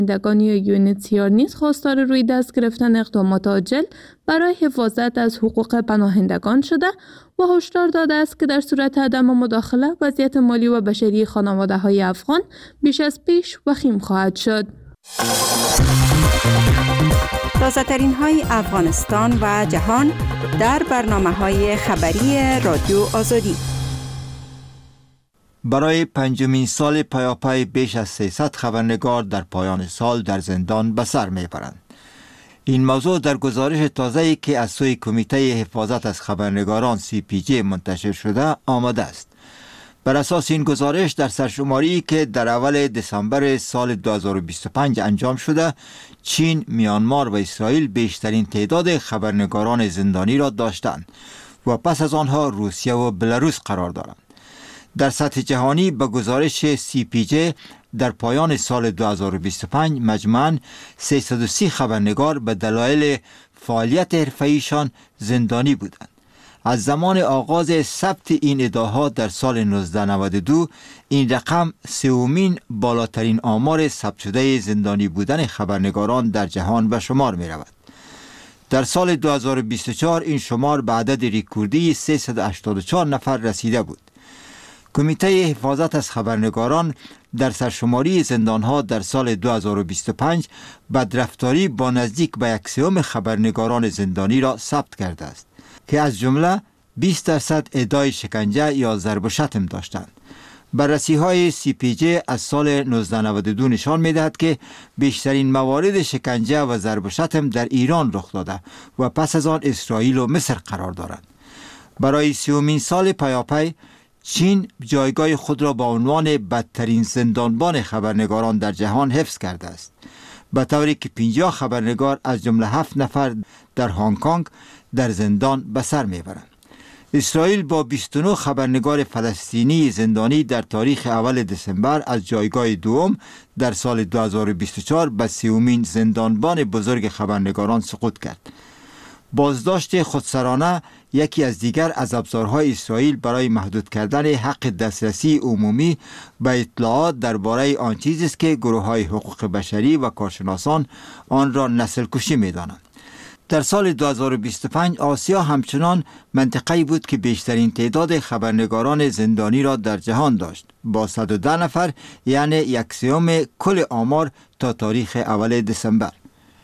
دگانی یونیتیار نیز خواستار روی دست گرفتن اقدامات عاجل برای حفاظت از حقوق پناهندگان شده و هشدار داده است که در صورت عدم مداخله وضعیت مالی و بشری خانواده‌های افغان بیش از پیش وخیم خواهد شد. تازه‌ترین های افغانستان و جهان در برنامه‌های خبری رادیو آزادی. برای پنجمین سال پیاپی بیش از 300 خبرنگار در پایان سال در زندان به سر میبرند. این موضوع در گزارش تازه‌ای که از سوی کمیته حفاظت از خبرنگاران CPJ منتشر شده آمده است. بر اساس این گزارش در سرشماری که در اول دسامبر سال 2025 انجام شده، چین، میانمار و اسرائیل بیشترین تعداد خبرنگاران زندانی را داشتند و پس از آنها روسیه و بلاروس قرار دارند. در سطح جهانی به گزارش CPJ در پایان سال 2025 مجموعاً 330 خبرنگار به دلایل فعالیت حرفه‌ایشان زندانی بودند. از زمان آغاز ثبت این ادعاها در سال 1992 این رقم سومین بالاترین آمار ثبت شده زندانی بودن خبرنگاران در جهان به شمار می رود. در سال 2024 این شمار به عدد رکوردی 384 نفر رسیده بود. کمیته حفاظت از خبرنگاران در سرشماری زندانها در سال 2025 بدرفتاری با نزدیک به 1/3 خبرنگاران زندانی را ثبت کرده است که از جمله 20% ادعای شکنجه یا ضرب و شتم داشتند. بررسی های CPJ از سال 1992 نشان می دهد که بیشترین موارد شکنجه و ضرب و شتم در ایران رخ داده و پس از آن اسرائیل و مصر قرار دارند. برای 30مین سال پیاپی چین جایگاه خود را با عنوان بدترین زندانبان خبرنگاران در جهان حفظ کرده است، به طوری که 50 خبرنگار از جمله 7 نفر در هنگ کنگ در زندان به سر میبرند. اسرائیل با 29 خبرنگار فلسطینی زندانی در تاریخ اول دسامبر از جایگاه دوم در سال 2024 به 30مین زندانبان بزرگ خبرنگاران سقوط کرد. بازداشت خودسرانه یکی از دیگر از ابزارهای اسرائیل برای محدود کردن حق دسترسی عمومی به اطلاعات درباره آن چیزی است که گروه‌های حقوق بشری و کارشناسان آن را نسل کشی می‌دانند. در سال 2025 آسیا همچنان منطقه‌ای بود که بیشترین تعداد خبرنگاران زندانی را در جهان داشت با 110 نفر، یعنی 1/3 کل آمار تا تاریخ اول دسامبر.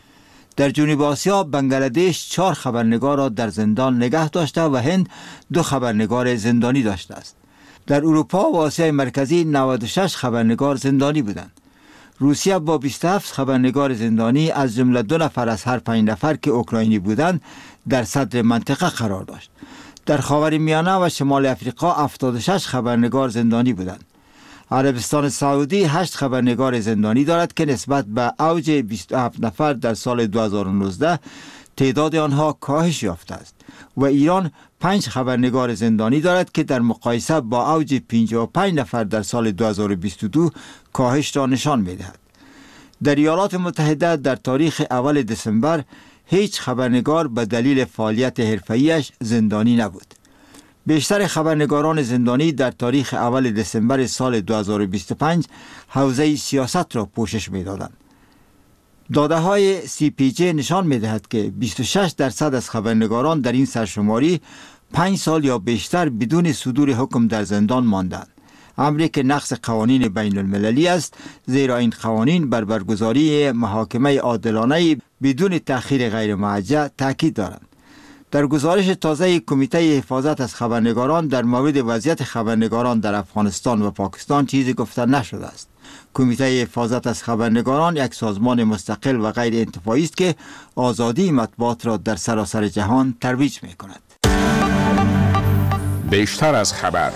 در جنوب آسیا بنگلادش 4 خبرنگار را در زندان نگه داشته و هند 2 خبرنگار زندانی داشته است. در اروپا و آسیای مرکزی 96 خبرنگار زندانی بودند. روسیه با 27 خبرنگار زندانی از جمله 2 نفر از هر 5 نفر که اوکراینی بودند در صدر منطقه قرار داشت. در خاورمیانه و شمال افریقا 76 خبرنگار زندانی بودند. عربستان سعودی 8 خبرنگار زندانی دارد که نسبت به اوج 27 نفر در سال 2019 تعداد آنها کاهش یافته است و ایران 5 خبرنگار زندانی دارد که در مقایسه با اوج 55 نفر در سال 2022 کاهش را نشان می‌دهد. در ایالات متحده در تاریخ اول دسامبر هیچ خبرنگار به دلیل فعالیت حرفه‌ایش زندانی نبود. بیشتر خبرنگاران زندانی در تاریخ اول دسامبر سال 2025 حوزه سیاست را پوشش می‌دادند. داده های CPJ نشان می‌دهد که 26% از خبرنگاران در این سرشماری 5 سال یا بیشتر بدون صدور حکم در زندان ماندند. امری که نقض قوانین بین المللی است، زیرا این قوانین بر برگزاری محاکمه عادلانه بدون تأخیر غیر معجل تاکید دارند. در گزارش تازه کمیته حفاظت از خبرنگاران در مورد وضعیت خبرنگاران در افغانستان و پاکستان چیزی گفته نشده است. کمیته حفاظت از خبرنگاران یک سازمان مستقل و غیر انتفاعی است که آزادی مطبوعات را در سراسر جهان ترویج می‌کند. بیشتر از خبر.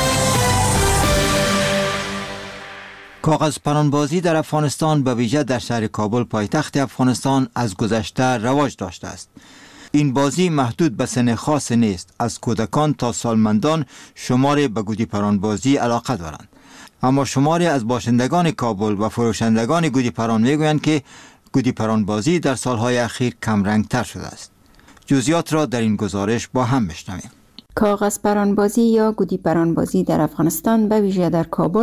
کاغذ پرانبازی در افغانستان به ویژه در شهر کابل پایتخت افغانستان از گذشته رواج داشته است. این بازی محدود به سن خاص نیست. از کودکان تا سالمندان شمار به گودی پرانبازی علاقه دارند. اما شماری از باشندگان کابل و فروشندگان گودی پران میگویند که گودی پرانبازی در سالهای اخیر کم رنگتر شده است. جزئیات را در این گزارش با هم بشنویم. کاغذ پرانبازی یا گودی پرانبازی در افغانستان به ویژه در کابل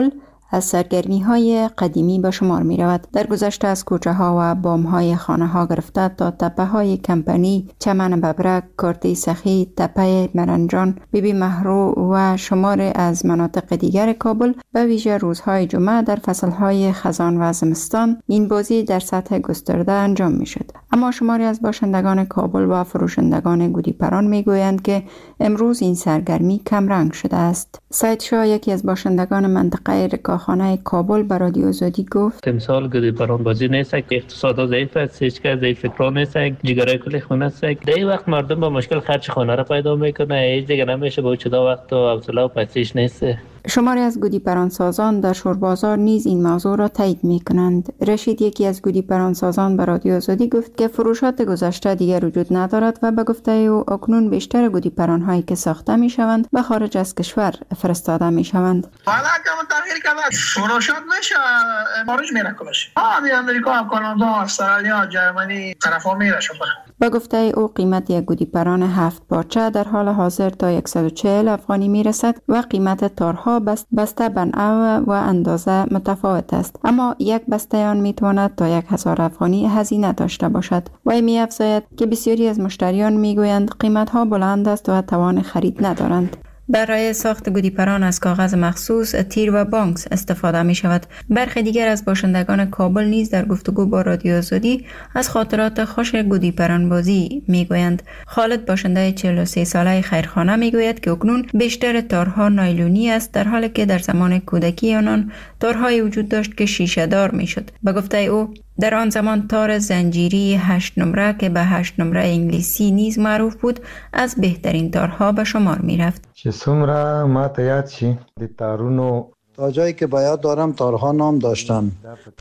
از سرگرمی‌های قدیمی به شمار می‌رود. در گذشته از کوچه‌ها و بام‌های خانه‌ها گرفته تا تپه‌های کمپنی، چمن ببرک، کارتی سخی، تپه مرنجان، بیبی مهرو و شمار از مناطق دیگر کابل به ویژه روزهای جمعه در فصل‌های خزان و زمستان این بازی در سطح گسترده انجام می‌شد. اما شماری از باشندگان کابل و فروشندگان گودیپران می‌گویند که امروز این سرگرمی کم رنگ شده است. سید شاه یکی از باشندگان منطقه رکاخانه کابل به رادیو آزادی گفت: امسال گودیپران بازی نیست که اقتصاد ضعیف است، هیچ کس ضعیف فکر نیست، جگرای کلی خونه است. در این وقت مردم با مشکل خرج خانه را پیدا میکنه، هیچ دیگه نمیشه، با چدا وقت و حوصله و پسیش نیست. شماری از گودیپران سازان در شوربازار نیز این موضوع را تایید می‌کنند. رشید یکی از گودیپران سازان به رادیو آزادی گفت که فروشات گذشته دیگر وجود ندارد و به گفته او اکنون بیشتر گودیپران هایی که ساخته می‌شوند به خارج از کشور فرستاده می‌شوند. حالا کم تغییر کرده، فروشات میشه خارج میره کلش. امریکا، کانادا، استرالیا، جرمنی طرفا میره شده. با گفته او قیمت یک گودیپران 7 پارچه در حال حاضر تا 140 افغانی میرسد و قیمت تارها بسته به نوع و اندازه متفاوت است، اما یک بسته آن میتواند تا 1000 افغانی هزینه داشته باشد. و می افزاید که بسیاری از مشتریان میگویند قیمت ها بلند است و توان خرید ندارند. برای ساخت گودیپران از کاغذ مخصوص، تیر و بانکس استفاده می شود. برخی دیگر از باشندگان کابل نیز در گفتگو با رادیو آزادی از خاطرات خوش گودیپران بازی می گویند. خالد باشنده 43 ساله خیرخانه می گوید که اکنون بیشتر تارها نایلونی است، در حالی که در زمان کودکی آنان تارهای وجود داشت که شیشه دار می شد. به گفته او در آن زمان تار زنجیری 8 نمره که به 8 نمره انگلیسی نیز معروف بود از بهترین تارها به شمار می رفت. چه سمره ما یاد شي د تارونو تا جایی که به یاد دارم تارها نام داشتن.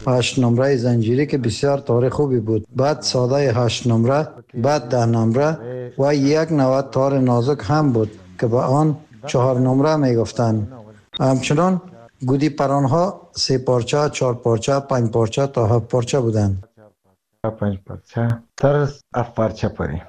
8 نمره زنجیری که بسیار تار خوبی بود، بعد ساده 8 نمره، بعد 10 نمره و یک نوع تار نازک هم بود که به آن 4 نمره می گفتن. همچنان گودیپران ها 3 پارچه، 4 پارچه، 5 پارچه تا 7 پارچه بودند. 5 پارچه تر 7 پارچه پری.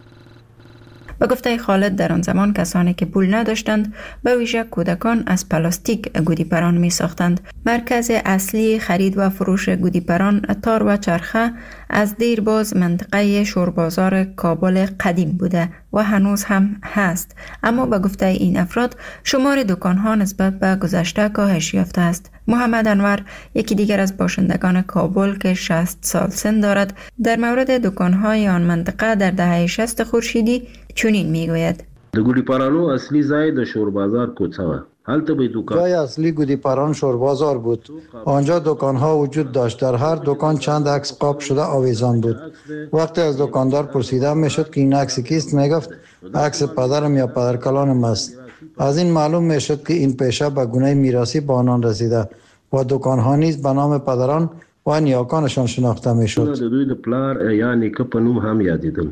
به گفته خالد در آن زمان کسانی که پول نداشتند به ویژه کودکان از پلاستیک گودیپران می ساختند. مرکز اصلی خرید و فروش گودیپران تار و چرخه از دیرباز منطقه شوربازار کابل قدیم بوده و هنوز هم هست، اما به گفته این افراد شمار دکانها نسبت به گذشته کاهش یافته است. محمد انور یکی دیگر از باشندگان کابل که 60 سال سن دارد در مورد دکانهای آن منطقه در دهه 60 خورشیدی چنین میگوید: د ګودیپرانو اصلي ځای د شوربازار کوڅه و. هلته به دکان جای اصلی گودیپران شوربازار بود. آنجا دکانها وجود داشت. در هر دکان چند عکس قاب شده آویزان بود. وقتی از دکاندار پرسیده میشد که این عکس کیست، میگفت عکس پدرم یا پدرکلانم است. از این معلوم میشد که این پیشه به گونه میراثی به آنان رسیده و دکانها نیز به نام پدران و نیاکانشان شناخته میشد. د دوی د پلار یا نیکه په نوم هم یادیدل.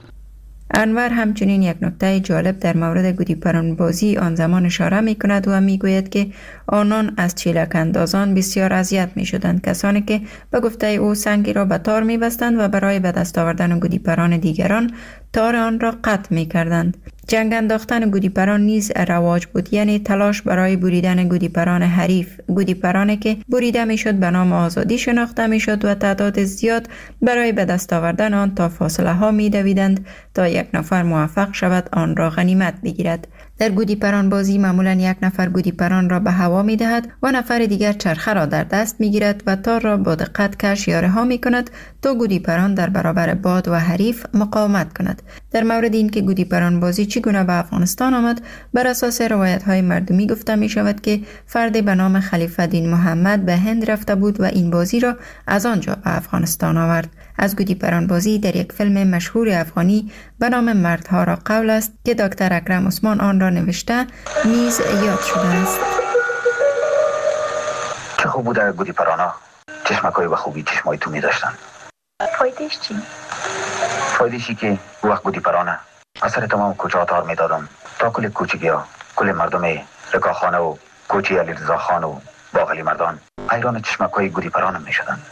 انور همچنین یک نکته جالب در مورد گودیپران بازی آن زمان اشاره می کند و می گوید که آنان از چیلک اندازان بسیار اذیت می شدند، کسانی که به گفته او سنگی را به تار می بستند و برای به دست آوردن گودیپران دیگران تار آن را قطع می کردند. جنگ انداختن گودیپران نیز رواج بود، یعنی تلاش برای بریدن گودیپران حریف، گودیپرانی که بریده می شد به نام آزادی شناخته می شد و تعداد زیاد برای به دست آوردن آن تا فاصله ها می دویدند تا یک نفر موفق شود آن را غنیمت بگیرد. در گودیپران بازی معمولا یک نفر گودیپران را به هوا می دهد و نفر دیگر چرخه را در دست می گیرد و تار را با دقت کش یاره ها می کند تا گودیپران در برابر باد و حریف مقاومت کند. در مورد این که گودیپران بازی چگونه به افغانستان آمد، بر اساس روایت های مردمی گفته می شود که فردی به نام خلیفه دین محمد به هند رفته بود و این بازی را از آنجا به افغانستان آورد. از گودیپران بازی در یک فیلم مشهور افغانی به نام مردها را قول است که دکتر اکرم عثمان آن را نوشته نیز یاد شده است. چه خوب بوده گودیپرانا، چشمکای و خوبی چشمای تو می داشتن. فایدهش چی؟ فایدهشی که وقت گودیپرانه اثر تمام کوچه ها تار می دادم تا کل کوچگی ها، کل مردم رکاخانه و کوچه علی رضا خان و باغلی مردان حیران چشمکای گودیپرانم می شدن.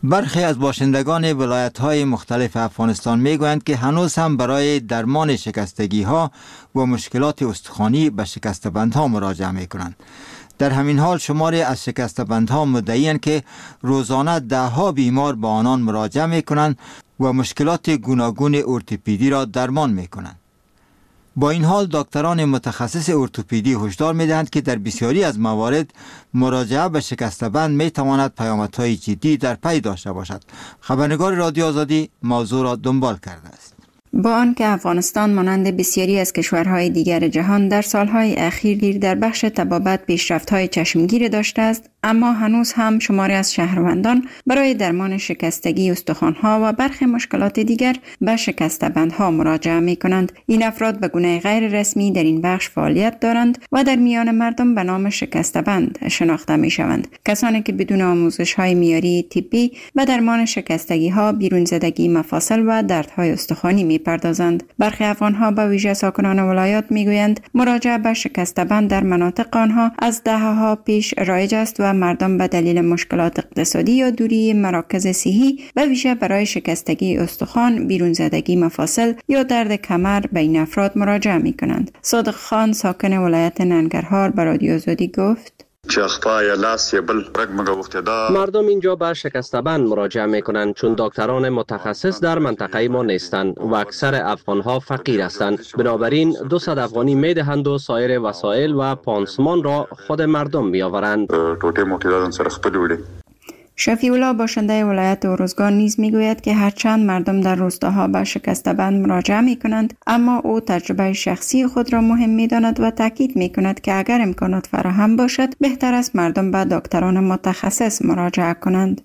برخی از باشندگان ولایت‌های مختلف افغانستان می‌گویند که هنوز هم برای درمان شکستگی‌ها و مشکلات استخوانی به شکسته‌بندها مراجعه می‌کنند. در همین حال شماری از شکسته‌بندها مدعی‌اند که روزانه ده‌ها بیمار با آنان مراجعه می‌کنند و مشکلات گوناگون ارتوپدی را درمان می‌کنند. با این حال دکتران متخصص ارتوپدی هشدار می‌دهند که در بسیاری از موارد مراجعه به شکسته‌بند می‌تواند پیامدهای جدی در پی داشته باشد. خبرنگار رادیو آزادی موضوع را دنبال کرده است. با آنکه افغانستان مانند بسیاری از کشورهای دیگر جهان در سالهای اخیر در بخش طبابت پیشرفت‌های چشمگیر داشته است، اما هنوز هم شماری از شهروندان برای درمان شکستگی استخوان‌ها و برخی مشکلات دیگر به شکسته‌بندها مراجعه می‌کنند. این افراد به گونه غیر رسمی در این بخش فعالیت دارند و در میان مردم به نام شکسته‌بند شناخته می‌شوند. کسانی که بدون آموزش‌های معیاری طبی به درمان شکستگی‌ها، بیرونزدگی مفاصل و دردهای استخوانی می‌پردازند. برخی افغان‌ها به ویژه ساکنان ولایات می‌گویند مراجعه به شکسته‌بند در مناطق آنها از دهه‌ها پیش رایج است و مردم به دلیل مشکلات اقتصادی یا دوری مراکز صحی به ویژه برای شکستگی استخوان، بیرونزدگی مفاصل یا درد کمر به این افراد مراجعه می‌کنند. صادق خان ساکن ولایت ننگرهار به رادیو آزادی گفت: مردم اینجا به شکسته‌بند مراجعه میکنند چون دکتران متخصص در منطقه ما نیستند و اکثر افغانها فقیر هستند. بنابراین 200 افغانی میدهند و سایر وسایل و پانسمان را خود مردم میآورند. شفیع الله باشنده ولایت ارزگان نیز میگوید که هرچند مردم در روستاها به شکسته‌بند مراجعه میکنند، اما او تجربه شخصی خود را مهم میداند و تاکید میکند که اگر امکانات فراهم باشد بهتر است مردم به دکتران متخصص مراجعه کنند.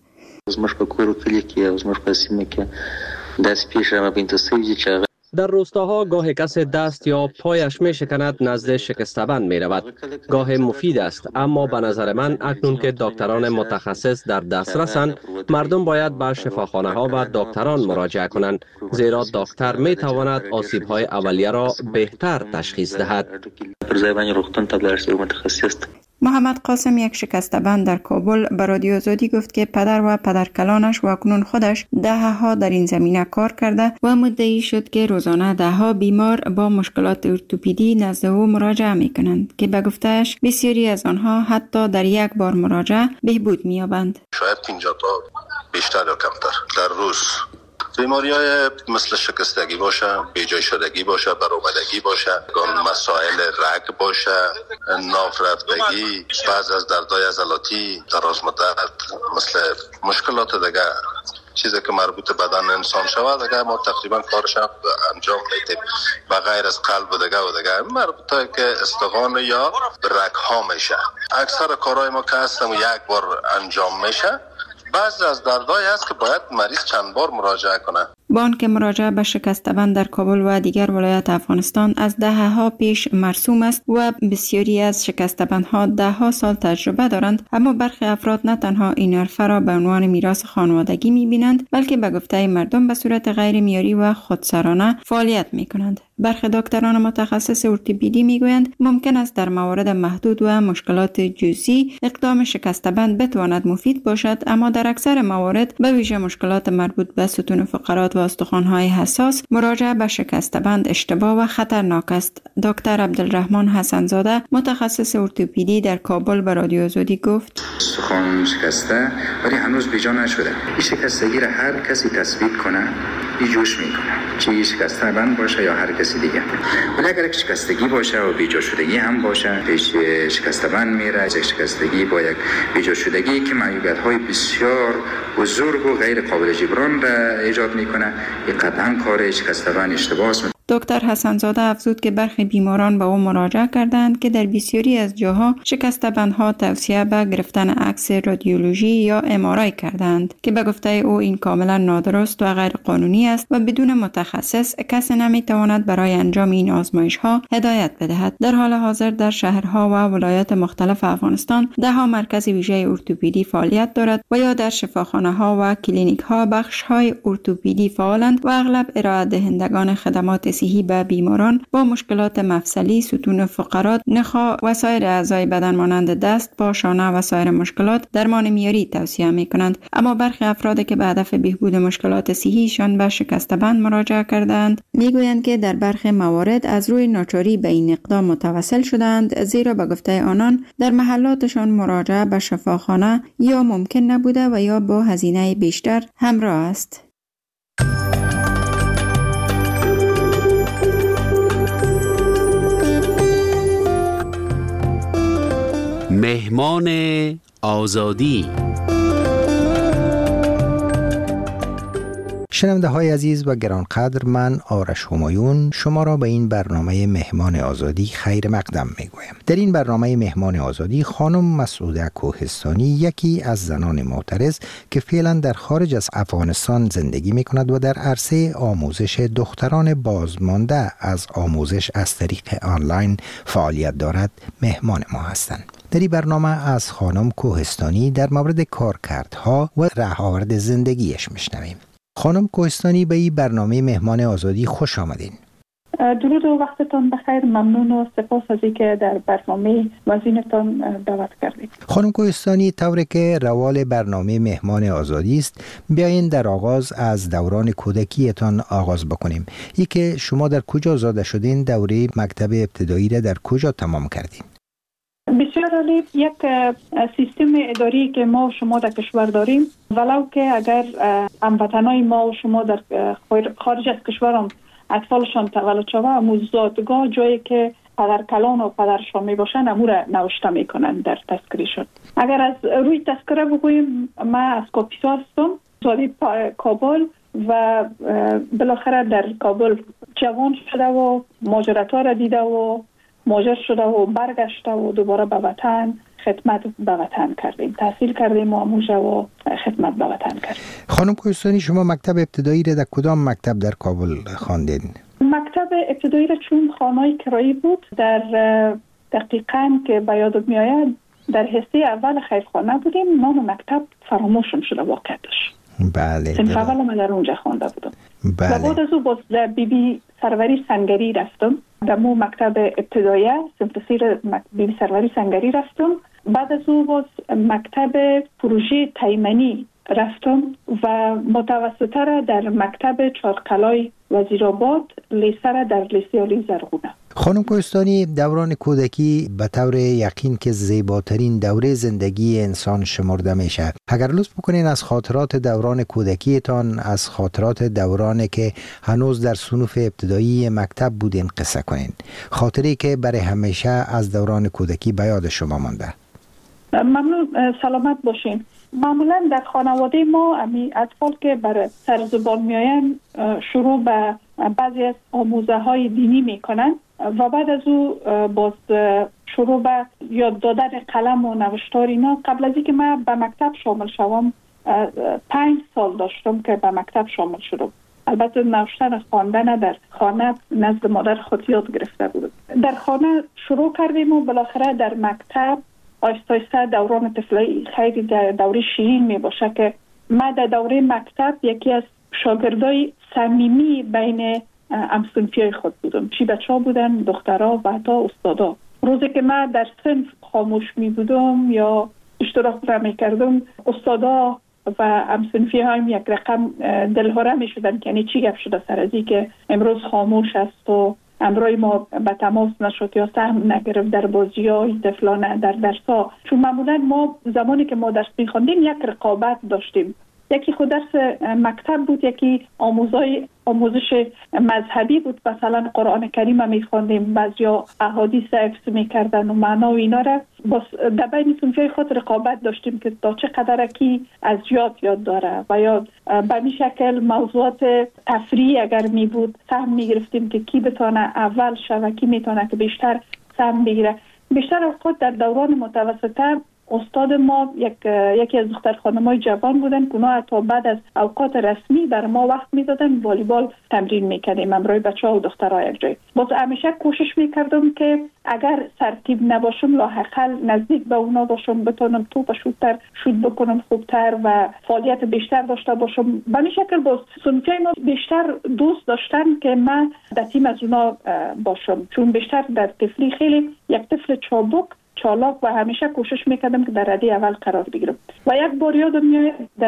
در روستاها گاهی کسی دست یا پایش می شکند نزد شکسته‌بند می رود. گاه مفید است، اما به نظر من اکنون که دکتران متخصص در دسترسند، مردم باید به شفاخانه ها و دکتران مراجعه کنند، زیرا دکتر می تواند آسیب های اولیه را بهتر تشخیص دهد. محمد قاسم یک شکسته‌بند در کابل به رادیو آزادی گفت که پدر و پدرکلانش و اکنون خودش دهه‌ها در این زمینه کار کرده و مدعی شد که روزانه دهها بیمار با مشکلات ارتوپدی نزد او مراجعه می‌کنند که به گفته‌اش بسیاری از آنها حتی در یک بار مراجعه بهبود می‌یابند. شاید 50 تا بیشتر یا کمتر در روز بیماری‌های مثل شکستگی باشه، بیجای شدگی باشه، برآمدگی باشه، مسائل رگ باشه، ناف رفتگی، بعض از دردهای عضلاتی دراز مدت، مثل مشکلات دیگه چیزی که مربوط به بدن انسان شود دیگه ما تقریبا کارش انجام میدیم. و غیر از قلب و دیگه مربوطه که استخوان یا رگ ها میشه. اکثر کارهای ما که هستم یک بار انجام میشه. بعضی از دردهایی هست که باید مریض چند بار مراجعه کنه. با آنکه مراجعه به شکسته‌بند در کابل و دیگر ولایات افغانستان از دهه‌ها پیش مرسوم است و بسیاری از شکسته‌بندها ده‌ها سال تجربه دارند، اما برخی افراد نه تنها این حرفه را به عنوان میراث خانوادگی می‌بینند، بلکه به گفته مردم به صورت غیر معیاری و خودسرانه فعالیت می‌کنند. برخی دکتران متخصص ارتوپدی میگویند ممکن است در موارد محدود و مشکلات جزئی اقدام شکسته‌بند بتواند مفید باشد، اما در اکثر موارد به ویژه مشکلات مربوط به ستون فقرات و استخوان‌های حساس مراجعه به شکسته‌بند اشتباه و خطرناک است. دکتر عبدالرحمن حسن‌زاده متخصص ارتوپدی در کابل به رادیو آزادی گفت: استخوان شکسته ولی هنوز بیجا نشده. این شکستگی را هر کسی تثبیت کنه بیجوش میکنه، چه شکسته‌بند باشه یا هر کسی دیگه. ولی اگر یک شکستگی باشه و بیجا شدگی هم باشه پیش شکسته‌بند میره. یک شکستگی با یک بیجا شدگی که معیوبیت‌های بسیار بزرگ و غیر قابل جبران را ایجاد میکنه، این قطعاً کار شکسته‌بند اشتباه است. دکتر حسن‌زاده افزود که برخی بیماران به او مراجعه کردند که در بسیاری از جاها شکسته‌بندها توصیه به گرفتن عکس رادیولوژی یا MRI کردند که به گفته او این کاملا نادرست و غیر قانونی است و بدون متخصص کسی نمیتواند برای انجام این آزمایش‌ها هدایت بدهد. در حال حاضر در شهرها و ولایات مختلف افغانستان ده‌ها مرکز ویژه ارتوپدی فعالیت دارد و یا در شفاخانه‌ها و کلینیک‌ها بخش‌های ارتوپدی فعالند و اغلب ارائه دهندگان خدمات صحی به بیماران با مشکلات مفصلی، ستون فقرات، نخاع و سایر اعضای بدن مانند دست، پا، شانه و سایر مشکلات درمان معیاری توصیه می‌کنند. اما برخی افراد که به هدف بهبود مشکلات صحیشان به شکسته بند مراجعه کردند میگویند که در برخی موارد از روی ناچاری به این اقدام متوسل شدند، زیرا به گفته آنان در محلاتشان مراجعه به شفاخانه یا ممکن نبوده و یا با هزینه بیشتر همراه است. مهمان آزادی. شنونده های عزیز و گرانقدر، من آرش همایون شما را به این برنامه مهمان آزادی خیر مقدم می گویم. در این برنامه مهمان آزادی خانم مسعوده کوهستانی، یکی از زنان معترض که فعلا در خارج از افغانستان زندگی می کند و در عرصه آموزش دختران بازمانده از آموزش از طریق آنلاین فعالیت دارد، مهمان ما هستند. در این برنامه از خانم کوهستانی در مورد کارکردها و رهاورد زندگیش میشنویم. خانم کوهستانی، به این برنامه مهمان آزادی خوش آمدین. درود و وقتتان بخیر. ممنون و سپاس از اینکه در برنامه وزینتان دعوت کردید. خانم کوهستانی، طوری که روال برنامه مهمان آزادی است، بیاین در آغاز از دوران کودکیتان آغاز بکنیم. ای که شما در کجا زاده شدین؟ دوره مکتب ابتدایی را در کجا تمام کردین؟ بسیار عالی. یک سیستم اداری که ما و شما در کشور داریم، ولو که اگر هموطنای ما و شما در خارج از کشور هم اطفالشان تولد شده، امو زادگاه جایی که پدر کلان و پدرشان می باشن امو را نوشته می کنن در تذکره شد. اگر از روی تذکره بگوییم، من از کاپیسا هستم، زاده کابل و بالاخره در کابل جوان شده و ماجرات ها را دیده و مهاجر شده و برگشته و دوباره به وطن خدمت به وطن کردیم. تحصیل کردیم و آموزش و خدمت به وطن کردیم. خانم کوهستانی، شما مکتب ابتدایی را در کدام مکتب در کابل خواندین؟ مکتب ابتدایی را چون خانه کرایی بود، در دقیقاً که به یادم میآید در حصه اول خیرخانه بودیم. نام مکتب فراموشم شده واقعیتش. بله. صنف اول من در اونجا خوانده بودم. بله. و بعد از او باز در بی سروری سنگری رفتم. در مو مکتب ابتدایی صنف سیر بی سروری سنگری رفتم. بعد از او باز مکتب پروژه تایمنی رفتم و متوسطه را در مکتب چارقلای وزیرآباد، لیسه را در لیسه عالی زرغونه. خانم کوهستانی، دوران کودکی به طور یقین که زیباترین دوره زندگی انسان شمرده میشه. اگر لطف بکنین از خاطرات دوران کودکیتان، از خاطرات دورانی که هنوز در صنوف ابتدایی مکتب بودین قصه کنین. خاطری که برای همیشه از دوران کودکی به یاد شما مانده. ممنون، سلامت باشین. معمولا در خانواده ما اطفال که بر سر زبان میآیند شروع به بعضی از آموزه های دینی میکنن و بعد از او باز شروع به یاد دادن قلم و نوشتار اینا. قبل از اینکه من به مکتب شامل شوم 5 سال داشتم که به مکتب شامل شدم. البته نوشتن و خواندن در خانه نزد مادر خود یاد گرفته بودم. در خانه شروع کردیم و بالاخره در مکتب آیسته آیسته دوران طفولی خیلی دوره شیرین می باشه که من در دوره مکتب یکی از شاگردای صمیمی بین همصنفیای خود بودم. چی بچه ها بودن، دخترها و حتی استادا. روزی که من در صنف خاموش می بودم یا اشتراک می کردم، استادا و همصنفی هم یک رقم دلهره می شدن که یعنی چی گپ شده سر ازی که امروز خاموش است و امروز ما به تماس نشد یا سهم نگرفت در بازی های طفلانه در درس ها. چون معمولا ما زمانی که ما درس می‌خواندیم یک رقابت داشتیم. یکی خود درس مکتب بود، یکی آموزش مذهبی بود. مثلا قرآن کریم هم می‌خواندیم، بعضیا احادیث حفظ می‌کردن و معنا و اینا را باز در بین صنف‌های خود رقابت داشتیم که تا چه قدر کی از یاد داره و یا به این شکل موضوعات تفریحی اگر می بود سهم می‌گرفتیم که کی بتونه اول شه و کی میتونه که بیشتر سهم بگیره. بیشتر اوقات در دوران متوسطه استاد ما یکی از دختر خانم‌های جوان بودن که اونا حتی بعد از اوقات رسمی بر ما وقت میدادن والیبال تمرین میکردیم همراه بچه‌ها و دخترها یک جای. باز همیشه کوشش میکردم که اگر ترتیب نباشم لااقل نزدیک به اونا باشم، بتونم توپ شوت بکنم خوبتر و فعالیت بیشتر داشته باشم. به این شکل باز صنفای ما بیشتر دوست داشتن که من در تیم از اونا باشم، چون بیشتر در طفلی خیلی یک طفل چالاک و همیشه کوشش میکردم که در رده اول قرار بگیرم. و یک بار یادم میاد در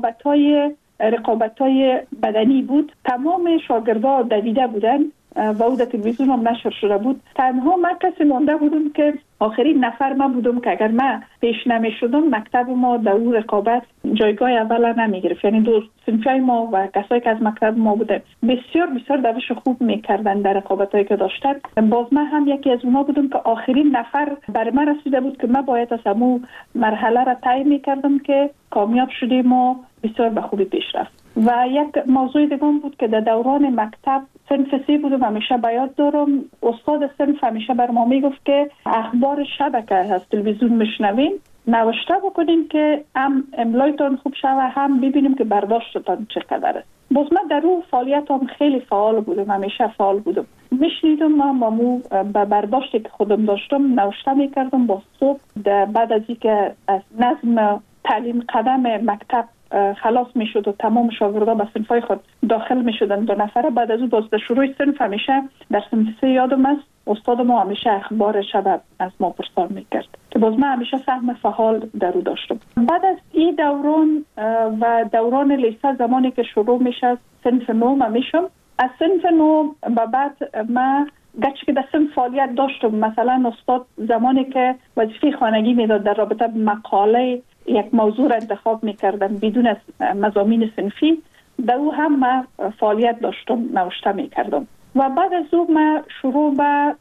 رقابت‌های بدنی بود، تمام شاگردها دویده بودن و او در تلویزیون هم نشر شده بود. تنها من کسی مانده بودم که آخرین نفر من بودم که اگر من پیش نمی شدم مکتب ما در اون رقابت جایگاه اول نمی گرفت. یعنی دو صنفای ما و کسایی که از مکتب ما بودن بسیار دوش خوب میکردن در رقابتایی که داشتن. باز من هم یکی از اونها بودم که آخرین نفر بر من رسیده بود که من باید از همون مرحله را طی میکردم که کامیاب شدیم و بسیار به خوبی پیش رفت. و یک موضوع دیگه بود که در دوران مکتب صنف 3 بودم، همیشه به یاد دارم استاد صنف همیشه بر ما میگفت که اخبار شب که از تلویزیون میشنوین نوشته بکنیم که هم املایتان خوب شوه، هم ببینیم که برداشتتان چقدر است. باز من در اون فعالیت هم خیلی فعال بودم، همیشه فعال بودم. میشنیدم من با برداشتی که خودم داشتم نوشته میکردم. با صبح بعد از اینکه از نظم تعلیم قدم مکتب خلاص میشد و تمام شاگردان به صنفای خود داخل میشدن 2 نفره، بعد از اون باز در شروع صنف همیشه در صنف 3 یادم است استاد ما همیشه اخبار شب از ما پرسان میکرد که باز من همیشه سهم فعال در او داشتم. بعد از این دوران و دوران لیسه زمانی که شروع میشه صنف 9 میشم، از صنف 9 به بعد من گرچه که در صنف فعالیت داشتم، مثلا استاد زمانی که وظیفه خانگی میداد در رابطه به مقاله یک موضوع را انتخاب میکردن بدون از مضامین صنفی، در او هم من فعالیت داشتم، نوشته میکردم. و بعد از او من شروع به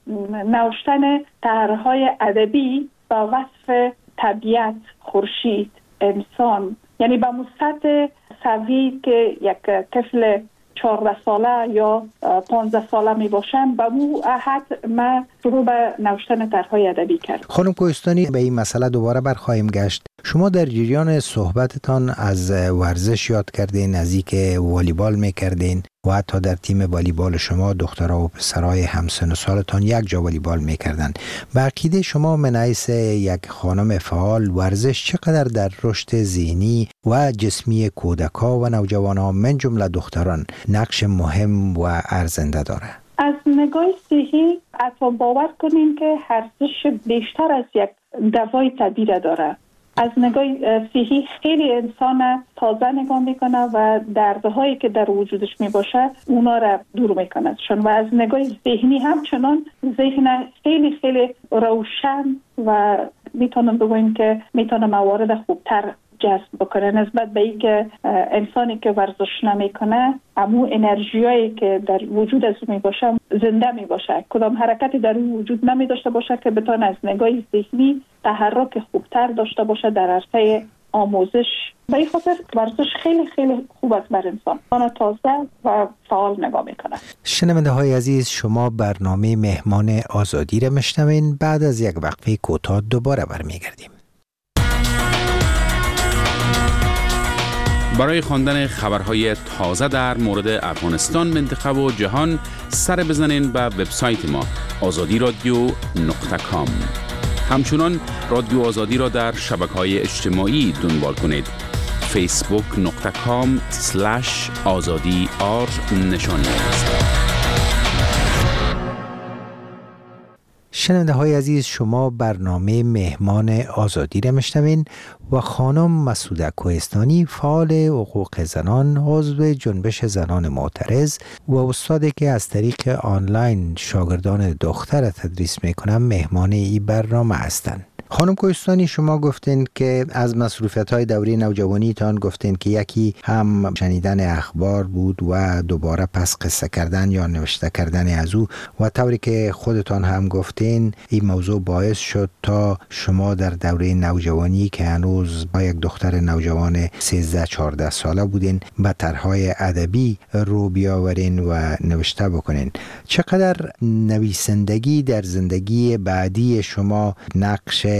نوشتن طرح‌های ادبی با وصف طبیعت، خورشید، انسان، یعنی به سطح سوی که یک طفل 14 ساله یا 15 ساله می باشم، به مو حد من شروع به نوشتن طرح‌های ادبی کردم. خانم کوهستانی، به این مسئله دوباره برخواهیم گشت. شما در جریان صحبتتان از ورزش یاد کردین، از اینکه والیبال میکردین و حتی در تیم والیبال شما دخترها و پسرای همسن و سالتان یک جا والیبال میکردن. به عقیده شما من حیث یک خانم فعال، ورزش چقدر در رشد ذهنی و جسمی کودک‌ها و نوجوانان من جمله دختران نقش مهم و ارزنده داره؟ از نگاه صحی حتی باور کنیم که ورزش بیشتر از یک دوای طبیعی داره. از نگاه صحی خیلی انسان تازه نگاه میکنه و دردهایی که در وجودش میباشه اونا را دور میکنه. و از نگاه ذهنی همچنان ذهن خیلی خیلی روشن و میتونم بگویم که میتونه موارد خوبتر جذب بکنه نسبت به این که انسانی که ورزش نمیکنه امو انرژیایی که در وجود از می باشه زنده می باشه، کدام حرکتی در اون وجود نمی داشته باشه که بتونه از نگاه ذهنی تحرک خوبتر داشته باشه در عرصه آموزش. به این خاطر ورزش خیلی خیلی خوب است بر انسان تازه و فعال نگاه میکنه. شنونده های عزیز، شما برنامه مهمان آزادی را میشنوین. بعد از یک وقفه کوتاه دوباره برمیگردیم. برای خواندن خبرهای تازه در مورد افغانستان، منطقه و جهان سر بزنین به وبسایت ما azadiradio.com. همچنان رادیو آزادی را در شبکه‌های اجتماعی دنبال کنید. facebook.com/azadi_r نشانی است. شنونده های عزیز، شما برنامه مهمان آزادی را میشنوین و خانم مسعوده کوهستانی، فعال حقوق زنان، عضو جنبش زنان معترض و استادی که از طریق آنلاین شاگردان دختر تدریس میکنن، مهمان این برنامه هستند. خانم کوهستانی، شما گفتین که از مصروفیت‌های دوره نوجوانیتان گفتین که یکی هم شنیدن اخبار بود و دوباره پس قصه کردن یا نوشته کردن از او، و طوری که خودتان هم گفتین این موضوع باعث شد تا شما در دوره نوجوانی که هنوز با یک دختر نوجوان 13-14 ساله بودین به طرح‌های ادبی رو بیاورین و نوشته بکنین. چقدر نویسندگی در زندگی بعدی شما نقش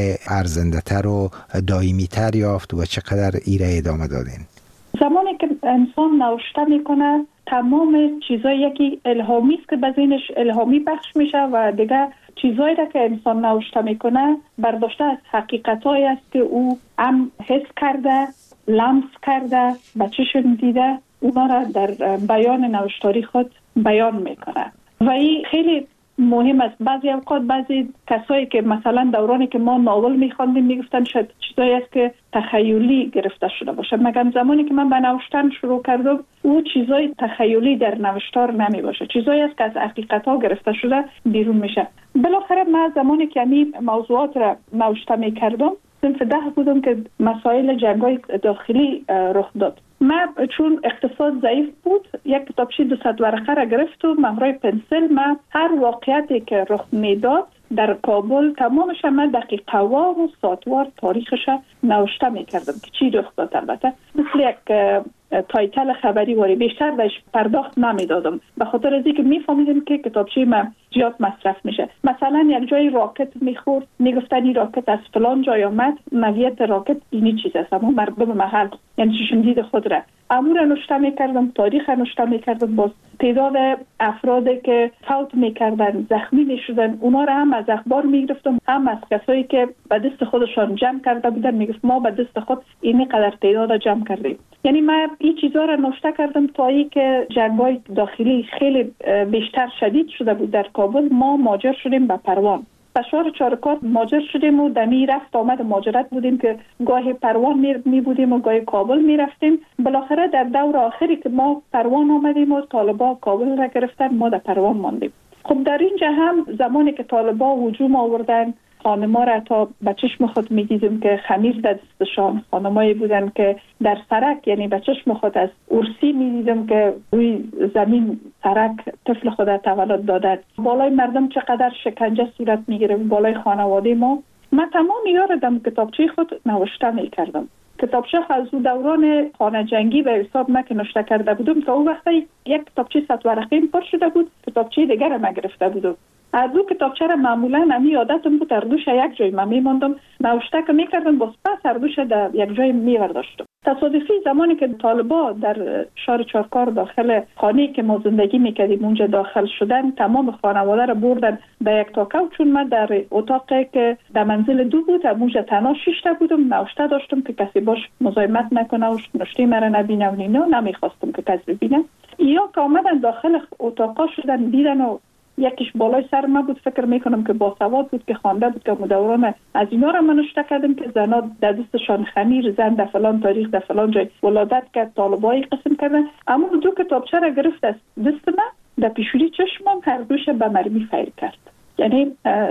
ارزنده تر و دائمی تر یافت و چقدر ایره ادامه دادین؟ زمانی که انسان نوشته میکنه تمام چیزایی یکی الهامی است که به ذهنش الهامی بخش میشه و دیگه چیزایی را که انسان نوشته میکنه برداشته از حقیقتایی است که او هم حس کرده، لمس کرده، به چشم دیده، اونا را در بیان نوشتاری خود بیان میکنه و این خیلی مهم است. بعضی اوقات بعضی کسایی که مثلا دورانی که ما ناول میخواندیم میگفتن شاید چیزایی است که تخیلی گرفته شده باشه، مگر زمانی که من به نوشتن شروع کردم او چیزای تخیلی در نوشتار نمی باشه، چیزایی است که از حقیقت ها گرفته شده بیرون میشه. بالاخره من زمانی که این موضوعات را نوشته میکردم صنف 10 بودم که مسائل جنگ‌های داخلی رخ داد. من چون اقتصاد ضعیف بود یک کتابچه 200 ورقه را گرفت و همراه پنسل من هر واقعیتی که رخ میداد در کابل تمامش من دقیقه وار و ساعتوار تاریخش نوشته میکردم که چی رخ داد. البته مثل یک تایتل خبری واری بیشتر بهش پرداخت نمیدادم به خاطر از اینکه میفهمیدم که کتابچه من زیاد مصرف میشه. مثلا یک جای راکت میخورد میگفتن این راکت از فلان جای آمد، نوعیت راکت اینی چیز است، اما مردم محل یعنی چشم دید خود را امور نوشته میکردم، تاریخ نوشته میکردم، باز تعداد افرادی که فوت میکردن زخمی میشدن اونا را هم از اخبار میگرفتم، هم از کسایی که به دست خودشان جمع کرده بودن میگفت ما به دست خود این قدر تعداد جمع کردیم. یعنی من این چیزا را نوشته کردم تا ای که جنگ‌های داخلی خیلی بیشتر شدید شده بود در کابل. ما مهاجر شدیم به پروان، شهر چارکار مهاجر شدیم و دمی رفت آمد مهاجرت بودیم که گاهی پروان می بودیم و گاهی کابل می رفتیم. بالاخره در دور آخری که ما پروان آمدیم و طالبا کابل را گرفتن ما در پروان ماندیم. خب در اینجا هم زمانی که طالبا هجوم آوردن خانما را تا به چشم خود می دیدیم که خمیر در دستشان، خانمایی بودن که در سرک یعنی به چشم خود از ارسی می دیدم که روی زمین سرک طفل خود تولد دادن. بالای مردم چقدر شکنجه صورت می گرفت، بالای خانواده ما. من تمام یادم کتابچه خود نوشته می کردم. کتابچه از دوران خانه جنگی به حساب من که نوشته کرده بودم تا اون وقت یک کتابچه 100 ورقه پر شده بود، کتابچه دیگر ما گرفته بودم. از دو کتابچه را معمولا امی عادتم بود هر دوش یک جای من میماندم نوشته که میکردم، باز پس هر دوش در یک جای میورداشتم. تصادفی زمانی که طالبا در شهر چارکار داخل خانه‌ای که ما زندگی میکردیم اونجا داخل شدن، تمام خانواده را بردن به یک تاکه و چون من در اتاقی که در منزل 2 بود اونجا تنها 6 تا بودم، نوشته داشتم که کسی باش مزاحمت نکنه و نوشته مرا نبینه و اینا، نمیخواستم که کسی ببینه. یا که آمدن داخل اتاقا شدن دیدن و یکیش بالای سر ما بود، فکر میکنم که باسواد بود که خوانده بود که مدوران از اینا را من نوشته کردم که زنا در دستشان خمیر، زن در فلان تاریخ در فلان جای ولادت کرد، طالبایی قسم کردن. اما دو کتابچه را گرفت از دست من، در پیشوری چشمم هر دوش به مرمی فیر کرد. یعنی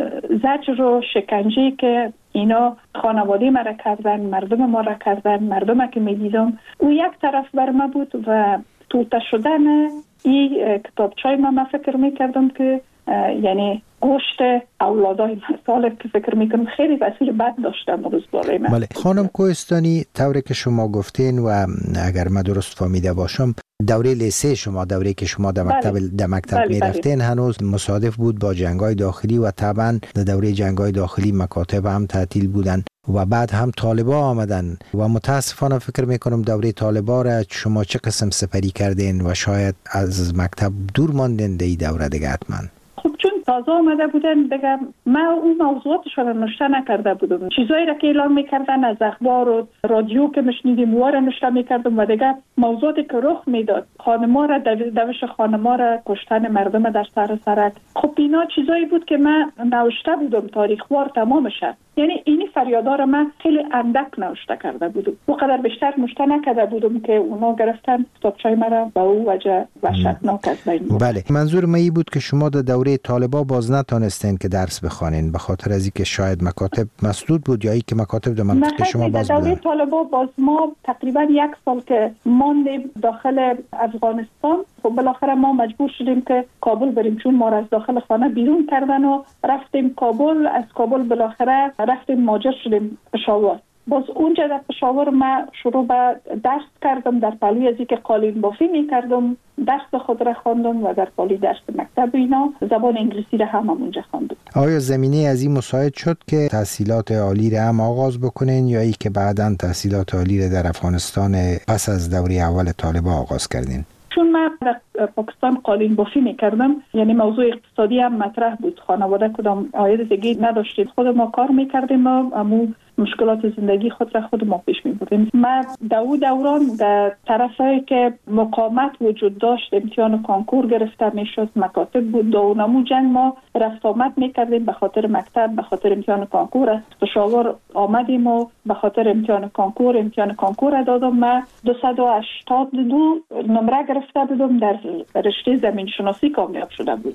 زجر و شکنجه‌ای که اینا خانواده ما را کردن، مردم ما را کردن، مردم که میدیدم او یک طرف بر ما بود و توته شدن این کتابچه‌ای من فکر میکردم که یعنی گوشت اولادای مثال که فکر میکنم خیلی تاثیر بد داشتم روز بالای من. بله خانم کوهستانی، طوری که شما گفتین و اگر من درست فهمیده باشم دوره لیسه شما، دوره که شما در مکتب میرفتین هنوز مصادف بود با جنگ‌های داخلی و طبعا در دوره جنگ‌های داخلی مکاتب هم تعطیل بودن و بعد هم طالبا آمدن و متاسفانه فکر میکنم دوره طالبا را شما چه قسم سپری کردین و شاید از مکتب دور ماندین در این دوره دیگه حتما؟ خب چون تازه آمده بودن دیگه من اون موضوعاتش رو نوشته نکرده بودم، چیزایی را که اعلام میکردن از اخبار و رادیو که میشنیدیم و را نوشته میکردم و دیگه موضوعاتی که رخ میداد، خانما را دوش خانما را کشتن مردم در سرک، خب اینا چیزایی بود که من نوشته بودم تاریخوار تمامش. یعنی اینی فریادا را من خیلی اندک نوشته کرده بودم، اونقدر بیشتر نوشته نکرده بودم که اونا گرفتن کتابچه‌ی مرا با او وجه وحشتناک از بین برد. بله منظور من این بود که شما در دوره طالبا باز نتونستین که درس بخوانین به خاطر از اینکه شاید مکاتب مسدود بود یا اینکه مکاتب در منطقه شما باز بود. دوره طالبا باز ما تقریبا 1 سال که ماندیم داخل افغانستان، خب بالاخره ما مجبور شدیم که کابل بریم چون ما را از داخل خانه بیرون کردن و رفتیم کابل. از کابل بالاخره رفتیم مهاجر شدیم پشاور. باز اونجا در پشاور من شروع به درس کردم، در پهلوی از اینکه قالین بافی میکردم درس خود را خواندم و در پهلوی درس مکتب اینا زبان انگلیسی را هم اونجا خواندم. آیا زمینه از این مساعد شد که تحصیلات عالی را هم آغاز بکنین یا ای که بعداً تحصیلات عالی را در افغانستان پس از دوره اول طالبان آغاز کردین؟ چون من در پاکستان قالین بافی میکردم، یعنی موضوع اقتصادی هم مطرح بود، خانواده کدام عاید دیگه نداشتیم، خود ما کار میکردیم و امو مشکلات زندگی خود را خود ما پیش میبردیم. من دوران در طرفی که مقاومت وجود داشت، امتحان کانکور گرفته میشد، مکاتب بود، دونمو جنگ ما رفت آمد میکردیم به خاطر مکتب، به خاطر امتحان کانکور. از پشاور آمدیم و به خاطر امتحان کانکور دادم. من 282 نمره گرفته بودم، در رشته زمین شناسی کامیاب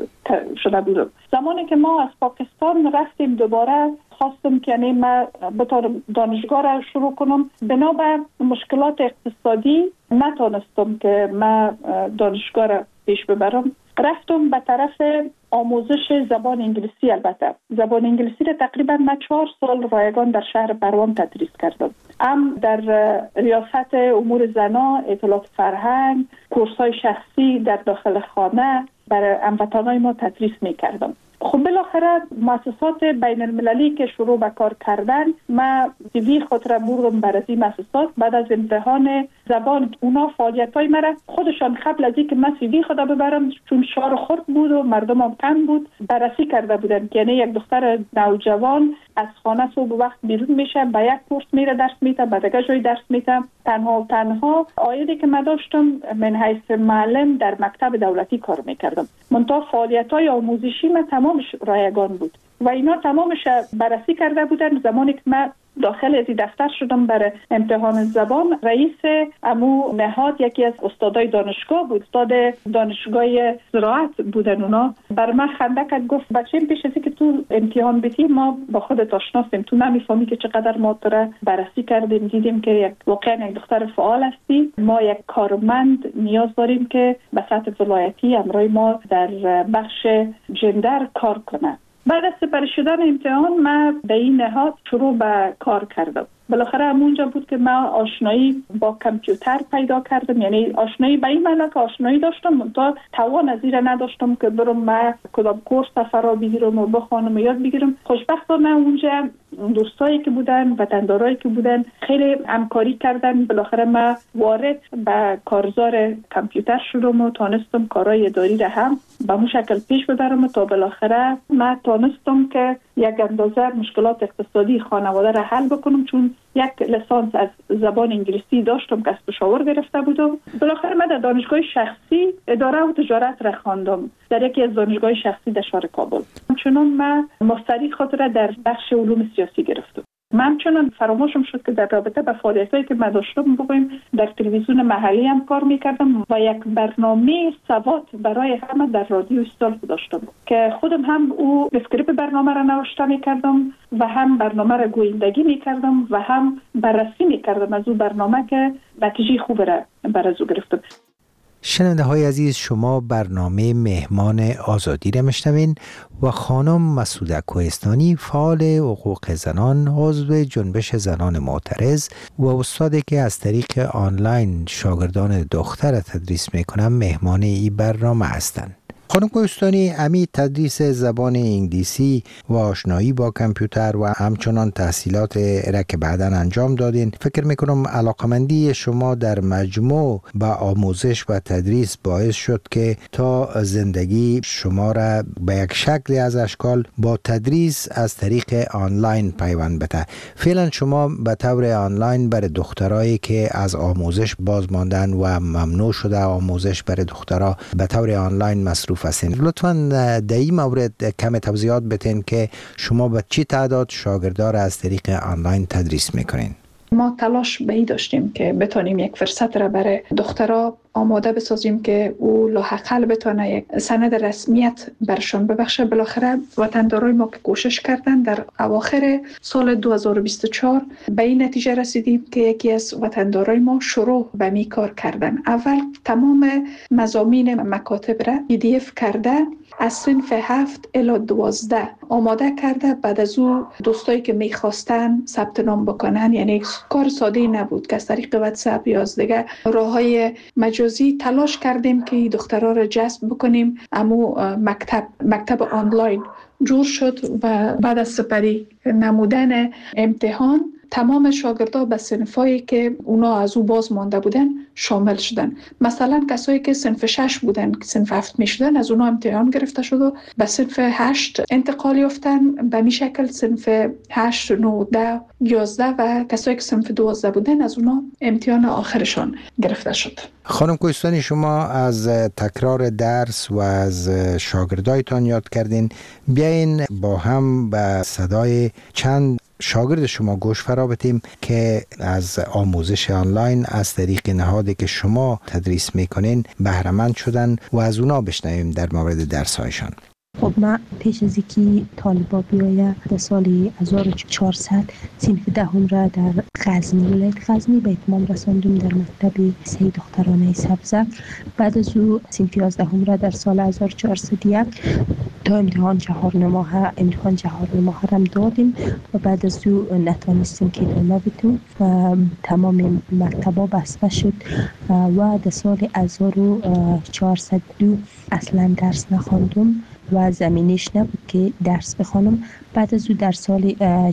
شده بودم. زمانی که ما از پاکستان رفتیم دوباره خواستم که یعنی من بطور دانشگاه را شروع کنم، بنابر مشکلات اقتصادی نتونستم که من دانشگاه را پیش ببرم. رفتم به طرف آموزش زبان انگلیسی. البته زبان انگلیسی را تقریبا من 4 سال رایگان در شهر بروان تدریس کردم. هم در ریاست امور زنا، اطلاعات فرهنگ، کورس‌های شخصی در داخل خانه برای هموطنان ما تدریس می‌کردم. خب بالاخره مؤسسات بین المللی که شروع به کار کردن، ما CV خود را بردم برای این مؤسسات. بعد از امتحان زبان اونا فعالیت‌های مرا خودشان قبل از اینکه من CV خود ببرم، چون شهر خرد بود و مردم هم کم بود، بررسی کرده بودن که یعنی یک دختر نوجوان از خانه صبح وقت بیرون میشه، به یک کورس میره درس میده، به دیگه جای درس میده، تنها عایدی که من داشتم من حیث معلم در مکتب دولتی کار میکردم. منتها فعالیت‌های آموزشی من تمامش رایگان بود و اینا تمامش بررسی کرده بودن. زمانی که من داخل از دفتر شدم برای امتحان زبان، رئیس امو نهاد یکی از استادای دانشگاه بود، استاد دانشگاه زراعت بودن. اونا بر من خنده کرد، گفت بچه‌م پیش از اینکه تو امتحان بدی ما با خودت آشناسیم، تو نمیفهمی که چقدر ما تو را بررسی کردیم، دیدیم که واقعا یک دختر فعال هستی. ما یک کارمند نیاز داریم که به سطح ولایتی همراه ما در بخش جندر کار کنه. بعد از سپری شدن امتحان من به این نهاد شروع به کار کردم. بالاخره همونجا بود که من آشنایی با کامپیوتر پیدا کردم، یعنی آشنایی به این معنی که آشنایی داشتم تا توان از این نداشتم که برم من کدام کورس فرا بگیرم و بخوانم و یاد بگیرم. خوشبختانه اونجا دوستایی که بودن، وطندارایی که بودن خیلی همکاری کردن. بالاخره من وارد به کارزار کامپیوتر شدم و تونستم کارهای اداری را هم به اون شکل پیش ببرم تا بالاخره من تونستم که یک اندازه مشکلات اقتصادی خانواده را حل بکنم، چون یک لیسانس از زبان انگلیسی داشتم که از پشاور گرفته بودم. بالاخره من در دانشگاه شخصی اداره و تجارت را خواندم، در یکی از دانشگاه شخصی در شهر کابل. همچنان من ماستری خود را در بخش علوم سیاسی گرفتم. من چنان فراموشم شد که در رابطه با فعالیتایی که من داشتم بگویم در تلویزیون محلی هم کار میکردم و یک برنامه سواد برای همه در رادیو استال داشتم که خودم هم او اسکریپت برنامه را نوشته میکردم و هم برنامه را گویندگی میکردم و هم بررسی میکردم از او برنامه که نتیجه خوب را بر از او گرفتم. شنونده های عزیز، شما برنامه مهمان آزادی را میشنوین و خانم مسعوده کوهستانی، فعال حقوق زنان، عضو جنبش زنان معترض و استادی که از طریق آنلاین شاگردان دختر تدریس میکنن مهمان این برنامه هستند. خانم کوهستانی، امی تدریس زبان انگلیسی و آشنایی با کامپیوتر و همچنان تحصیلات را که بعداً انجام دادین، فکر میکنم علاقمندی شما در مجموع با آموزش و تدریس باعث شد که تا زندگی شما را به یک شکلی از اشکال با تدریس از طریق آنلاین پیوند بده. فعلا شما به طور آنلاین برای دخترایی که از آموزش باز ماندن و ممنوع شده آموزش برای دخترها به طور آنلاین مصروف هستین. لطفاً در این مورد کم توضیحات بتین که شما به چی تعداد شاگردان را از طریق آنلاین تدریس میکنین؟ ما تلاش به این داشتیم که بتونیم یک فرصت را برای دخترها آماده بسازیم که او لاحقل بتونه یک سند رسمیت برشان ببخشه. بالاخره وطندارای ما که کوشش کردن در اواخر سال 2024 به این نتیجه رسیدیم که یکی از وطندارای ما شروع به می کار کردن. اول تمام مضامین مکاتب را PDF کرده از صنف 7 الی 12 آماده کرده. بعد از او دوستایی که میخواستن ثبت نام بکنن، یعنی کار ساده نبود که از طریق واتساپ یا از دیگه راههای مجازی تلاش کردیم که دخترها را جذب بکنیم. امو مکتب آنلاین جور شد و بعد از سپری نمودن امتحان تمام شاگردها به صنفایی که اونا از او باز مانده بودن شامل شدن. مثلا کسایی که صنف 6 بودن که صنف 7 می شدن، از اونا امتحان گرفته شد و به صنف 8 انتقال یافتن. به می شکل صنف 8 9 10 11 و کسایی که صنف 12 بودن از اونا امتحان آخرشان گرفته شد. خانم کوهستانی، شما از تکرار درس و از شاگردایتان یاد کردین. بیاین با هم به صدای چند شاگرد شما گوش فرا بدیم که از آموزش آنلاین از طریق نهادی که شما تدریس میکنین بهره مند شدن و از اونا بشنویم در مورد درس‌هایشان. خب من پیش از اینکه طالبا بیاید در سال 1400 صنف دهم را در غزنی به اتمام رساندم در مکتب سید دخترانه سبزه. بعد از او صنف 11 را در سال 1401 تا امتحان 4 ماه را دادیم و بعد از او نتوانستیم که ادامه بدیم و تمام مکتبا بسته شد و در سال 1402 اصلا درس نخواندم و زمینش نبود که درس بخوانم. بعد از او در سال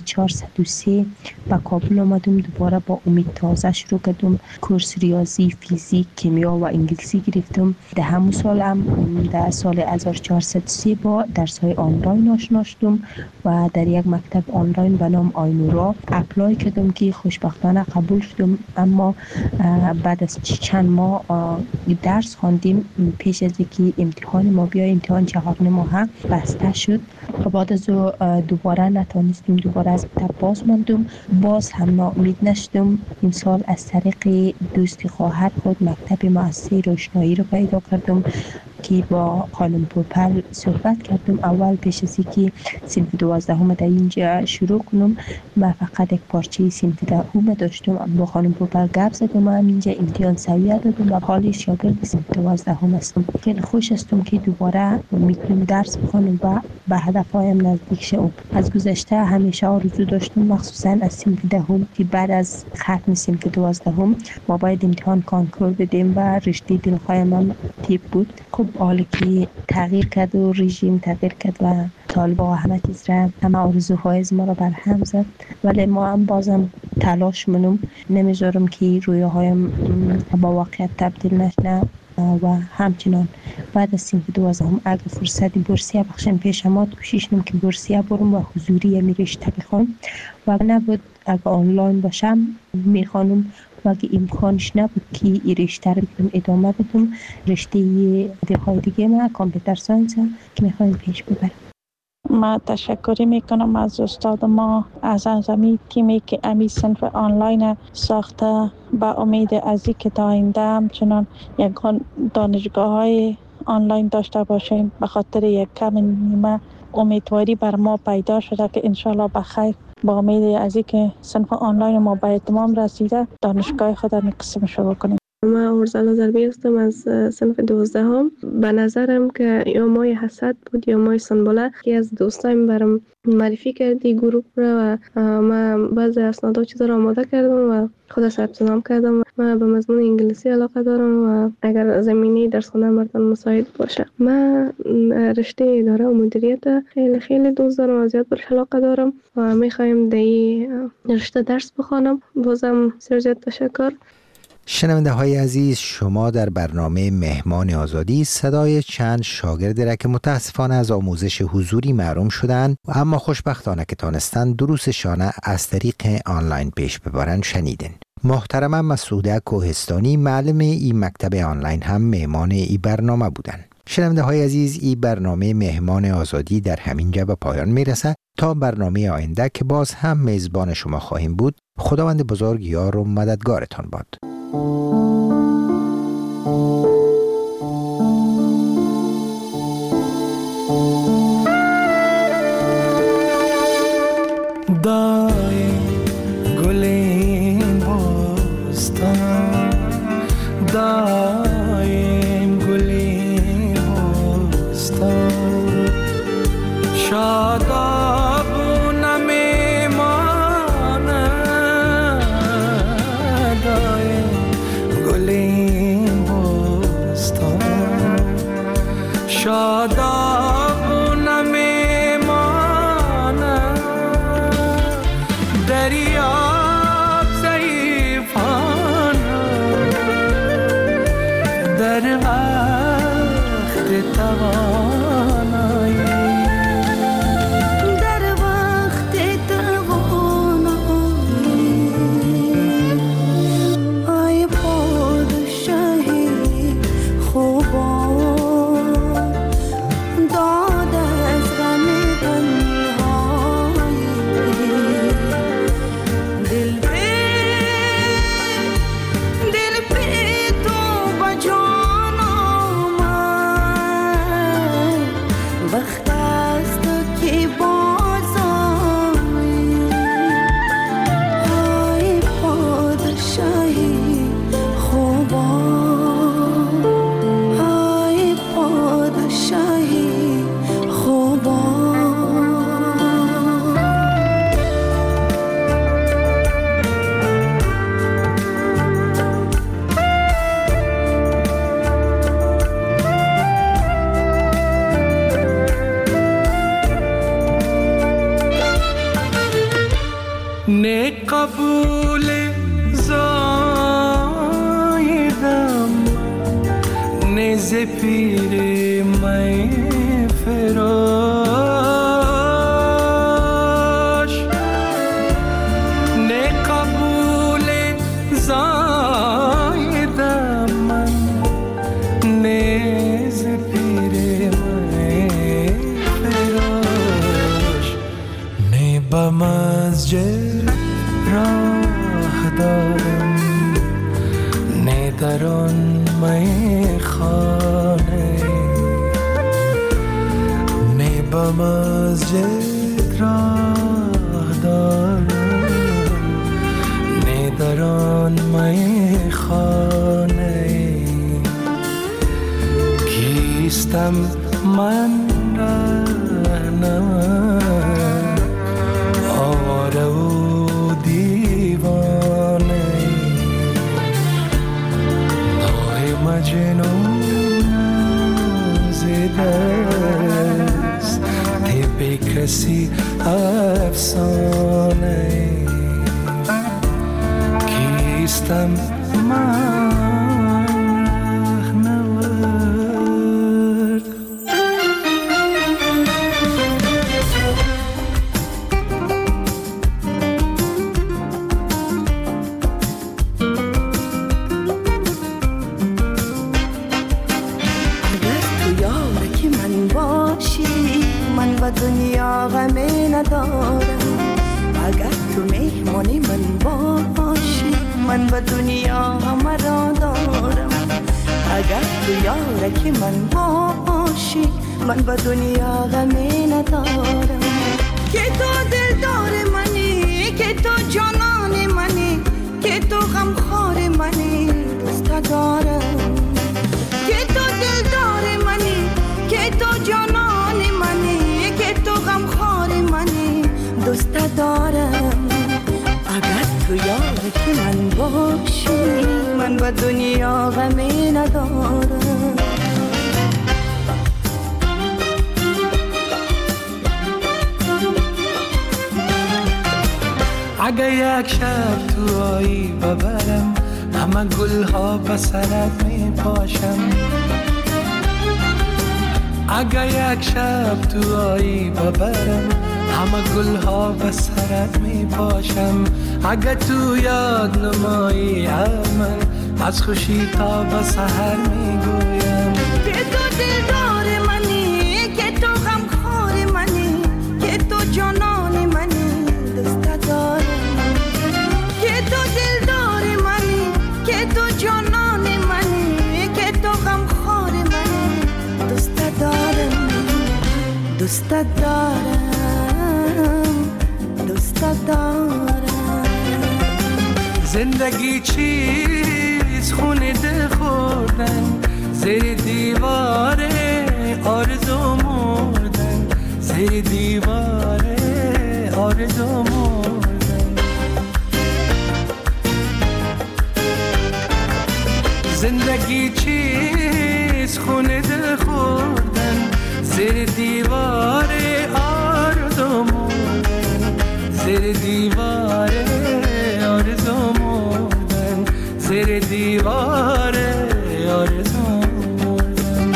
403 به کابل آمدم، دوباره با امید تازه شروع کردم. کورس ریاضی، فیزیک، کیمیا و انگلیسی گرفتم. در همون سال هم در سال 1403 با درس‌های آنلاین آشنا شدم و در یک مکتب آنلاین به نام آینورا اپلای کردم که خوشبختانه قبول شدم. اما بعد از چند ماه درس خواندیم پیش از اینکه امتحان ما بیاید. امتحان 4 ماه بسته شد و بعد از دوباره نتوانستیم. دوباره از مکتب باز ماندم، باز هم ناامید نشدم. این سال از طریق دوست خواهر خود مکتب مؤسسه روشنایی رو پیدا کردم که با خانم پوپل صحبت کردم. اول پیش از اینکه صنف 12 در اینجا شروع کنم من فقط یک پارچه صنف 10 داشتم. با خانم پوپل گپ زدم و اینجا امتحان سویه دادم و حالی شاگرد صنف 12 هستم. خیلی خوش هستم که دوباره میتونم درس بخونم و به هدفهایم نزدیک شدم. از گذشته همیشه آرزو داشتم، مخصوصا از صنف 10 که بعد از ختم صنف 12 ما باید امتحان کنکور بدیم و رشته دلخواهم هم طب بود. خب حالی که تغییر کرد و رژیم تغییر کرد و طالبا همه چیز را، همه آرزوهای ما را برهم زد، ولی ما هم بازم تلاش منم، نمیذارم که رویاهایم با واقعیت تبدیل نشه و همچنان بعد از صنف 12 اگه فرصت بورسیه بخشم پیش ما کوشش کنم که بورسیه برم و حضوری رشته بخونم و نبود اگه آنلاین باشم میخوانم و اگه امکانش نبود که این رشته رو ادامه بدم. رشته دیگه دیگه ما کامپیوتر ساینس که میخوایم پیش ببرم. ما تشکری میکنم از استاد ما، از انجامی تیمی که امی صنف آنلاین ساخته. با امید از اینکه تا آینده همچنان یک دانشگاه های آنلاین داشته باشیم. به خاطر یک کم نیمه امیدواری بر ما پیدا شده که انشالله بخیر. با امید از اینکه صنف آنلاین ما به اتمام رسیده دانشگاه خود قسم شروع کنیم. من ارزلا ضربی هستم از صنف 12 هم. به نظرم که یا مای حسد بود یا مای سنبله که از دوستایم برام معرفی کردی گروپ را و من بعضی اسناد و چیزا را آماده کردم و خود ثبت نام کردم. من به مضمون انگلیسی علاقه دارم و اگر زمینه درس خوندن برام مساعد باشه. من رشته اداره و مدیریت خیلی دوست دارم و زیاد برش علاقه دارم و میخوایم در این رشته درس بخوانم. بازم زیاد تشکر. شنونده های عزیز، شما در برنامه مهمان آزادی صدای چند شاگرد را که متاسفانه از آموزش حضوری محروم شدند اما خوشبختانه که تانستند دروسشان از طریق آنلاین پیش ببرند شنیدین. محترم مسعوده کوهستانی معلم این مکتب آنلاین هم مهمان این برنامه بودند. شنونده های عزیز، این برنامه مهمان آزادی در همین جا به پایان میرسه. تا برنامه آینده که باز هم میزبان شما خواهیم بود، خداوند بزرگ یار و مددگارتان باد. قبول زایدم نیز پیر می فراش نه قبول زایدم من نیز پیر می فراش نه به مسجد راه دارم نه در آن میخانه نه به مسجد راه دارم نه در آن میخانه کیستم من رهنم آواره و دیوانه دای مجنون زده است طب کسی افسانه کیستم من دنیا غمی ندارم اگر تو مهمانی من باشی من به دنیا همه را دارم اگر تو یارکی من باشی من به دنیا غمی ندارم که تو دلدار منی که تو جانان منی که تو غمخوار منی دوست دارم که تو دلدار منی که تو جانان منی تو غمخوار منی دوست دارم اگر تو یارکی من باشی من به دنیا غمی ندارم اگر یک شب تو آیی ببرم همه گلها به سرت می پاشم اگر یک شب تو آیی ببرم همه گلها به سرت می پاشم اگر تو یاد نمایی من از خوشی تا به سحر می گویم که تو دلدار منی که تو غمخوار منی که تو جانان منی دوست دارم که تو دلدار منی که تو جانان منی که تو غمخوار منی دوست دارم دوست دارم دوست دارم زندگی چیز خونه دل خوردن زیر دیوار آرزو مردن زیر دیوار آرزو مردن زندگی چیز خونه دل خوردن زیر دیوار آرزو مردن زیر دیوار آرزو مردن زیر دیوار آرزو مردن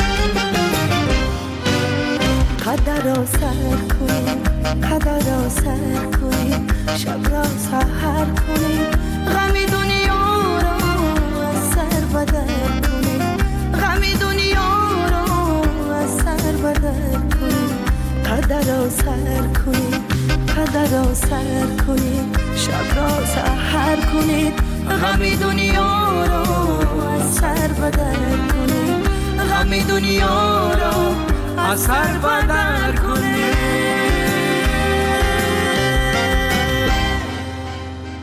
قدر را سر کنیم قدر را سر کنیم شب را سحر کنیم غمی دنیا را از سر بدر کنیم غمی دنیا را از سر بدر کنیم قدر را سر کنیم قدر را سر کنیم شب را سحر کنیم غمی دنیا را از سر بدر کنیم غمی دنیا را از سر بدر کنیم